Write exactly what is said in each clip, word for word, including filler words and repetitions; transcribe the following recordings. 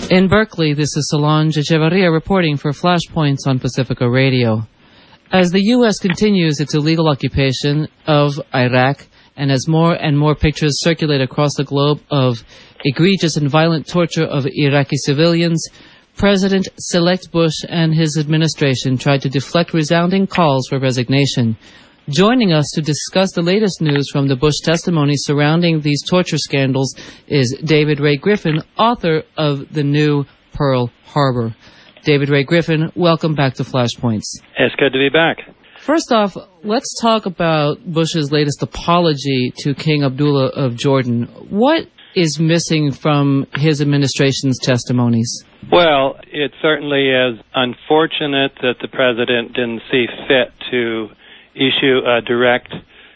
In Berkeley, this is Solange Echevarria reporting for Flashpoints on Pacifica Radio. As the U S continues its illegal occupation of Iraq, and as more and more pictures circulate across the globe of egregious and violent torture of Iraqi civilians, President-elect Bush and his administration tried to deflect resounding calls for resignation. Joining us to discuss the latest news from the Bush testimony surrounding these torture scandals is David Ray Griffin, author of the new Pearl Harbor. David Ray Griffin, welcome back to Flashpoints. It's good to be back. First off, let's talk about Bush's latest apology to King Abdullah of Jordan. What is missing from his administration's testimonies? Well, it certainly is unfortunate that the president didn't see fit to issue a direct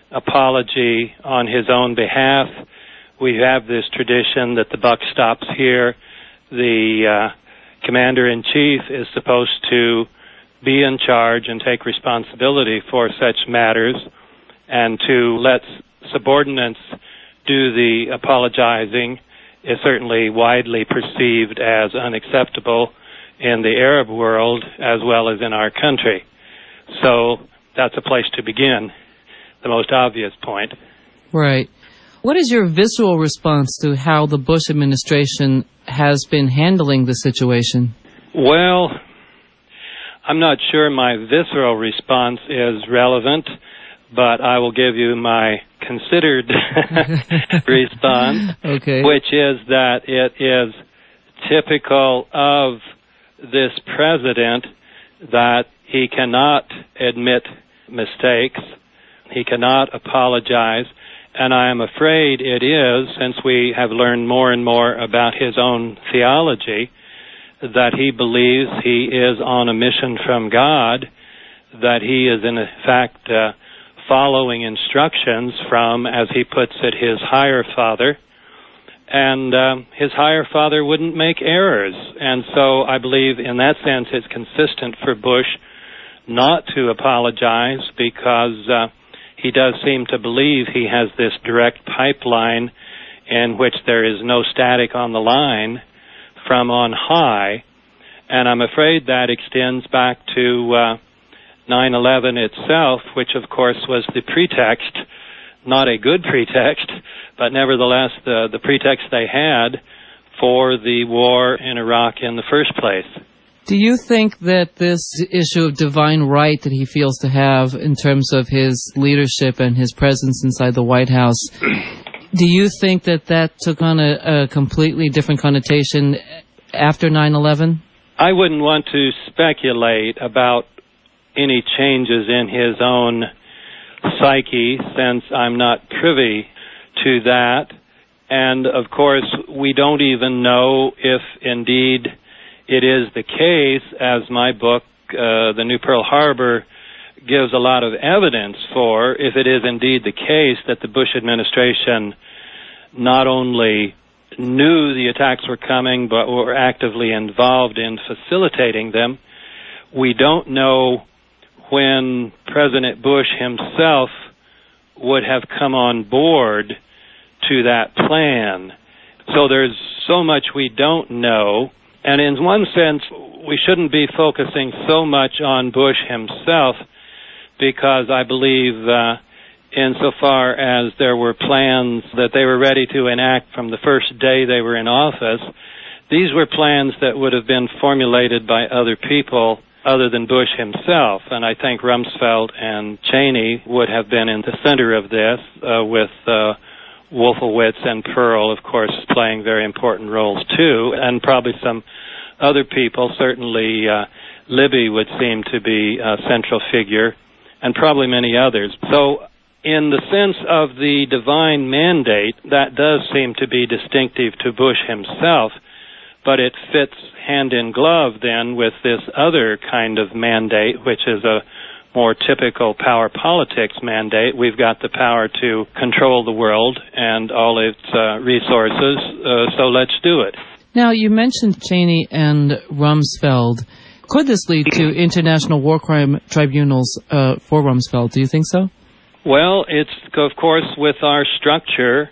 apology on his own behalf. We have this tradition that the buck stops here. The uh, commander-in-chief is supposed to be in charge and take responsibility for such matters, and to let subordinates do the apologizing is certainly widely perceived as unacceptable in the Arab world as well as in our country. So that's a place to begin, the most obvious point. Right. What is your visceral response to how the Bush administration has been handling the situation? Well, I'm not sure my visceral response is relevant, but I will give you my considered response, okay. which is that it is typical of this president that he cannot admit mistakes, he cannot apologize, and I am afraid it is, since we have learned more and more about his own theology, that he believes he is on a mission from God, that he is in fact uh, following instructions from, as he puts it, his higher father, and um, his higher father wouldn't make errors. And so I believe in that sense it's consistent for Bush not to apologize, because uh, he does seem to believe he has this direct pipeline in which there is no static on the line from on high, and I'm afraid that extends back to uh, nine eleven itself, which of course was the pretext, not a good pretext, but nevertheless the, the pretext they had for the war in Iraq in the first place. Do you think that this issue of divine right that he feels to have in terms of his leadership and his presence inside the White House, do you think that that took on a, a completely different connotation after nine eleven? I wouldn't want to speculate about any changes in his own psyche, since I'm not privy to that. And, of course, we don't even know if indeed it is the case, as my book, uh, The New Pearl Harbor, gives a lot of evidence for, if it is indeed the case that the Bush administration not only knew the attacks were coming, but were actively involved in facilitating them. We don't know when President Bush himself would have come on board to that plan. So there's so much we don't know, and in one sense, we shouldn't be focusing so much on Bush himself, because I believe uh, insofar as there were plans that they were ready to enact from the first day they were in office, these were plans that would have been formulated by other people other than Bush himself. And I think Rumsfeld and Cheney would have been in the center of this, uh, with uh, Wolfowitz and Pearl, of course, playing very important roles too, and probably some other people. Certainly uh, Libby would seem to be a central figure, and probably many others. So in the sense of the divine mandate, that does seem to be distinctive to Bush himself, but it fits hand in glove then with this other kind of mandate, which is a more typical power politics mandate. We've got the power to control the world and all its uh, resources, uh, so let's do it. Now, you mentioned Cheney and Rumsfeld. Could this lead to international war crime tribunals uh, for Rumsfeld? Do you think so? Well, it's, of course, with our structure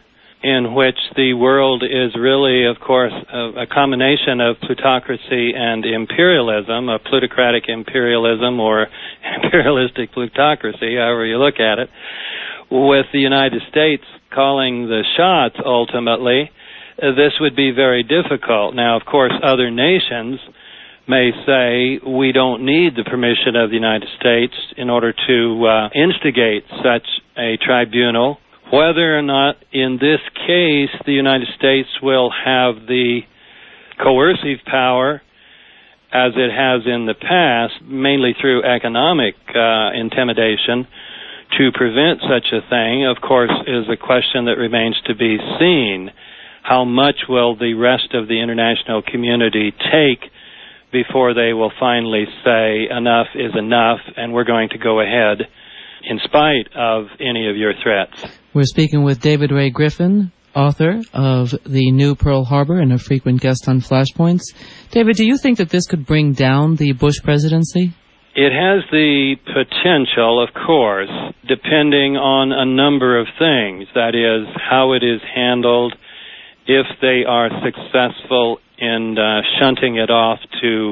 in which the world is really, of course, a, a combination of plutocracy and imperialism, a plutocratic imperialism or imperialistic plutocracy, however you look at it, with the United States calling the shots ultimately, uh, this would be very difficult. Now, of course, other nations may say we don't need the permission of the United States in order to uh, instigate such a tribunal. Whether or not in this case the United States will have the coercive power as it has in the past, mainly through economic uh, intimidation, to prevent such a thing, of course, is a question that remains to be seen. How much will the rest of the international community take before they will finally say enough is enough and we're going to go ahead in spite of any of your threats? We're speaking with David Ray Griffin, author of The New Pearl Harbor and a frequent guest on Flashpoints. David, do you think that this could bring down the Bush presidency? It has the potential, of course, depending on a number of things. That is, how it is handled, if they are successful in uh, shunting it off to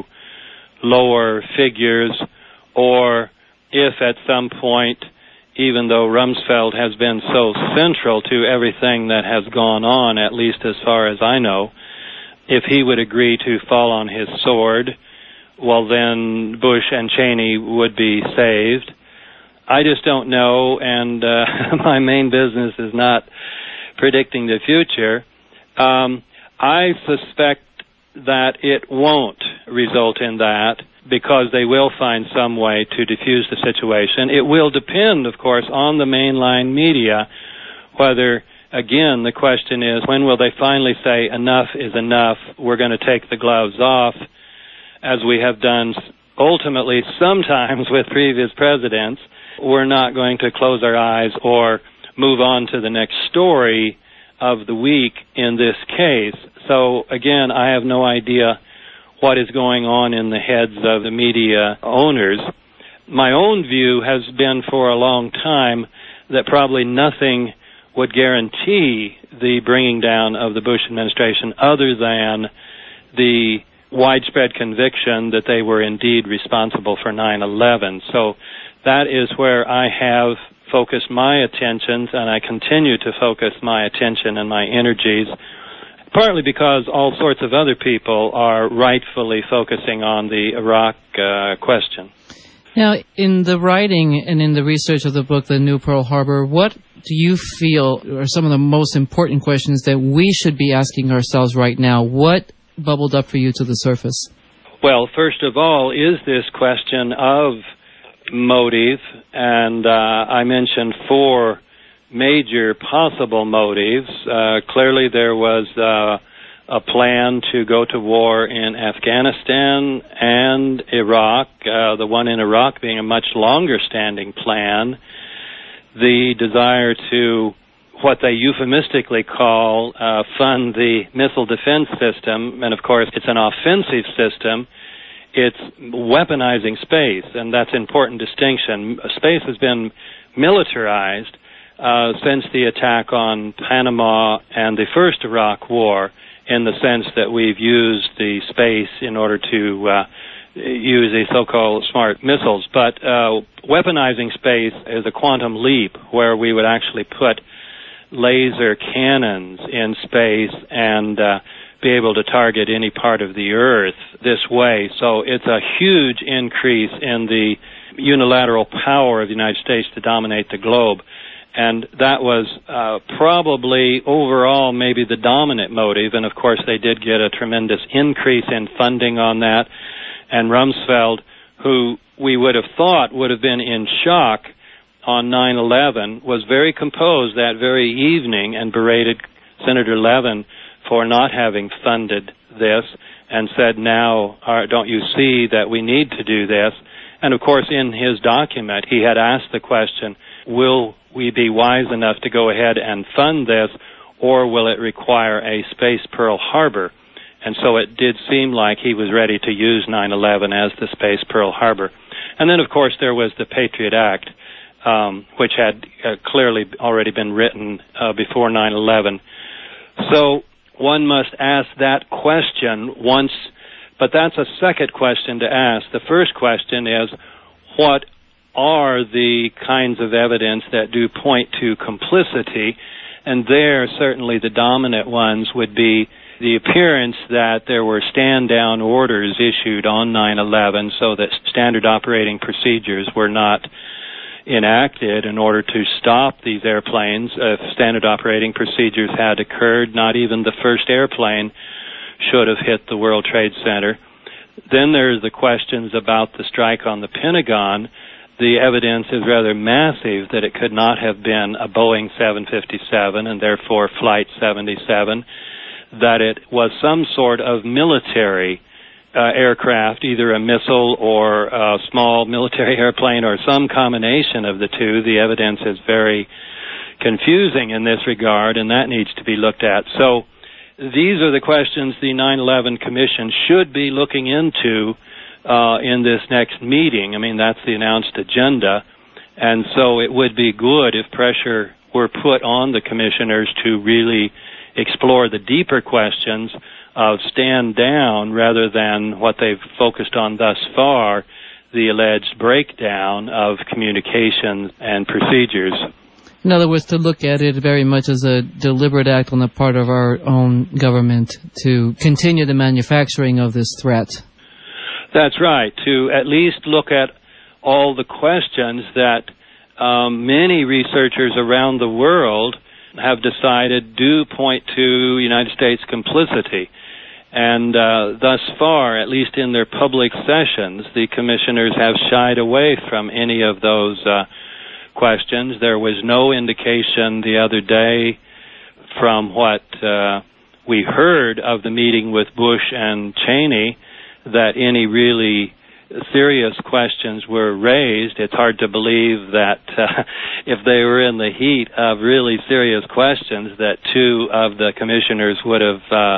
lower figures, or if at some point, even though Rumsfeld has been so central to everything that has gone on, at least as far as I know, if he would agree to fall on his sword, well, then Bush and Cheney would be saved. I just don't know, and uh, my main business is not predicting the future. Um, I suspect that it won't result in that because they will find some way to diffuse the situation. It will depend, of course, on the mainline media, whether, again, the question is, when will they finally say enough is enough, we're going to take the gloves off, as we have done ultimately sometimes with previous presidents. We're not going to close our eyes or move on to the next story of the week in this case. So, again, I have no idea what is going on in the heads of the media owners. My own view has been for a long time that probably nothing would guarantee the bringing down of the Bush administration other than the widespread conviction that they were indeed responsible for nine eleven. So that is where I have focused my attentions, and I continue to focus my attention and my energies, partly because all sorts of other people are rightfully focusing on the Iraq uh, question. Now, in the writing and in the research of the book, The New Pearl Harbor, what do you feel are some of the most important questions that we should be asking ourselves right now? What bubbled up for you to the surface? Well, first of all, is this question of motive, and uh, I mentioned four major possible motives. Uh, clearly there was uh, a plan to go to war in Afghanistan and Iraq, uh, the one in Iraq being a much longer-standing plan. The desire to, what they euphemistically call, uh, fund the missile defense system, and of course it's an offensive system. It's weaponizing space, and that's an important distinction. Space has been militarized uh, since the attack on Panama and the first Iraq war, in the sense that we've used the space in order to uh, use the so-called smart missiles. But uh, weaponizing space is a quantum leap, where we would actually put laser cannons in space and uh, be able to target any part of the Earth this way. So it's a huge increase in the unilateral power of the United States to dominate the globe. And that was uh, probably overall maybe the dominant motive. And, of course, they did get a tremendous increase in funding on that. And Rumsfeld, who we would have thought would have been in shock on nine eleven, was very composed that very evening and berated Senator Levin for not having funded this, and said, now, uh, don't you see that we need to do this? And, of course, in his document, he had asked the question, will we be wise enough to go ahead and fund this, or will it require a space Pearl Harbor? And so it did seem like he was ready to use nine eleven as the space Pearl Harbor. And then, of course, there was the Patriot Act, um, which had uh, clearly already been written uh, before nine eleven, So one must ask that question once, but that's a second question to ask. The first question is, what are the kinds of evidence that do point to complicity? And there, certainly the dominant ones would be the appearance that there were stand-down orders issued on nine eleven so that standard operating procedures were not enacted in order to stop these airplanes. If standard operating procedures had occurred, not even the first airplane should have hit the World Trade Center. Then there's the questions about the strike on the Pentagon. The evidence is rather massive that it could not have been a Boeing seven fifty-seven and therefore Flight seventy-seven, that it was some sort of military uh, aircraft, either a missile or a small military airplane or some combination of the two. The evidence is very confusing in this regard, and that needs to be looked at. So these are the questions the nine eleven Commission should be looking into uh, in this next meeting. I mean, that's the announced agenda, and so it would be good if pressure were put on the commissioners to really explore the deeper questions of stand down rather than what they've focused on thus far, the alleged breakdown of communications and procedures. In other words, to look at it very much as a deliberate act on the part of our own government to continue the manufacturing of this threat. That's right, to at least look at all the questions that um, many researchers around the world have decided do point to United States complicity. And uh, thus far, at least in their public sessions, the commissioners have shied away from any of those uh, questions. There was no indication the other day from what uh, we heard of the meeting with Bush and Cheney that any really serious questions were raised. It's hard to believe that uh, if they were in the heat of really serious questions that two of the commissioners would have uh,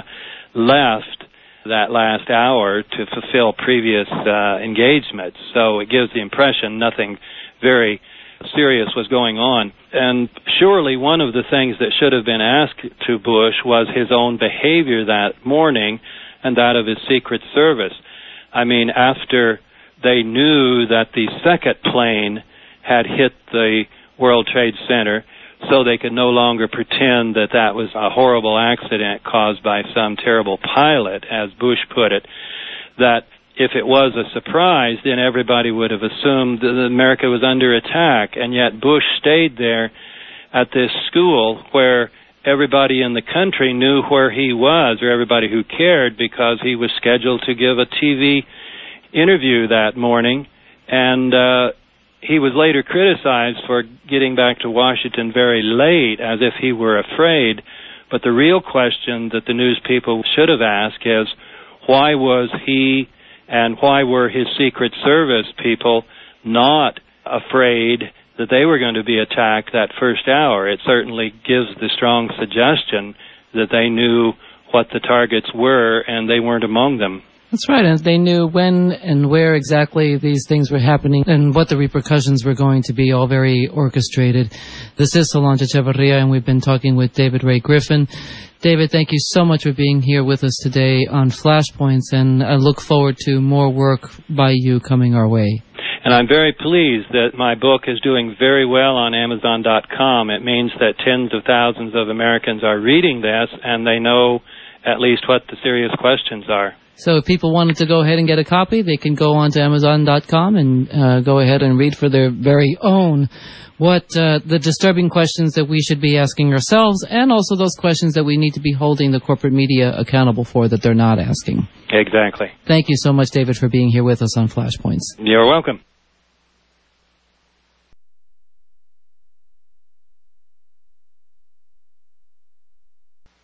left that last hour to fulfill previous uh, engagements. So it gives the impression nothing very serious was going on. And surely one of the things that should have been asked to Bush was his own behavior that morning and that of his Secret Service. I mean, after they knew that the second plane had hit the World Trade Center, so they could no longer pretend that that was a horrible accident caused by some terrible pilot, as Bush put it, that if it was a surprise, then everybody would have assumed that America was under attack, and yet Bush stayed there at this school where everybody in the country knew where he was, or everybody who cared, because he was scheduled to give a T V interview that morning, and uh, he was later criticized for getting back to Washington very late, as if he were afraid. But the real question that the news people should have asked is, why was he and why were his Secret Service people not afraid that they were going to be attacked that first hour? It certainly gives the strong suggestion that they knew what the targets were and they weren't among them. That's right, and they knew when and where exactly these things were happening and what the repercussions were going to be, all very orchestrated. This is Solange Echevarria, and we've been talking with David Ray Griffin. David, thank you so much for being here with us today on Flashpoints, and I look forward to more work by you coming our way. And I'm very pleased that my book is doing very well on Amazon dot com. It means that tens of thousands of Americans are reading this, and they know at least what the serious questions are. So if people wanted to go ahead and get a copy, they can go on to Amazon dot com and uh, go ahead and read for their very own what uh, the disturbing questions that we should be asking ourselves, and also those questions that we need to be holding the corporate media accountable for that they're not asking. Exactly. Thank you so much, David, for being here with us on Flashpoints. You're welcome.